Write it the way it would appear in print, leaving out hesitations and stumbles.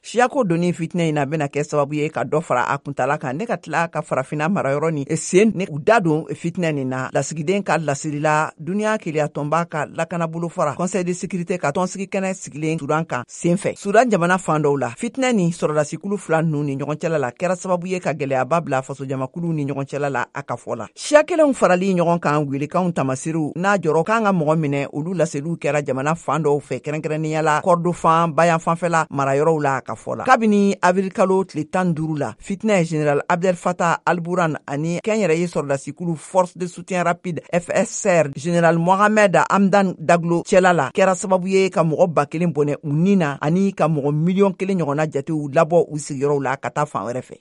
siyako doni fitinɛ in na bena kɛ sababu ye ka dɔ fara a kuntala kan ne ka tila ka farafina marayɔrɔ ni sen ne u da don fitinɛ nin na lasigiden ka lasirila duniya keliya tɔnba ka lakanabolo fara conseil de sécurité ka tɔnsigi kɛnɛ sigilen Sudan kan senfɛ Sudan jamana fan dɔw la fitinɛ ni sɔrɔdasikulu fila ninnu ni ɲɔgɔn cɛla la kɛra sababu ye ka gɛlɛyaba bila fasojamakulu ni ɲɔgɔn cɛla la a ka fɔ la siya kelenw farali ɲɔgɔn kan welekanw tamasiriw n'a jɔrɔ kan ka mɔgɔ minɛ olu laseliw kɛra jamana fan dɔw fɛ kɛrɛnkɛrɛnnenya la kɔrdofan bayan fanfɛla marayɔrɔw la a ka fɔ la kabini avril kalo tile 15 la fitinɛ général Abdel Fattah al-Burhan ani kɛnyɛrɛye sɔrɔdasikulu force de soutien rapide FSR général Mohamed Hamdan Daglo cɛla la kɛra sababu ye ka mɔgɔ 1000 bɔnɛ u nin na ani ka mɔgɔ 1,000,000 ɲɔgɔnna jatew labɔ u sigiyɔrɔw la ka taa fan wɛrɛ fɛ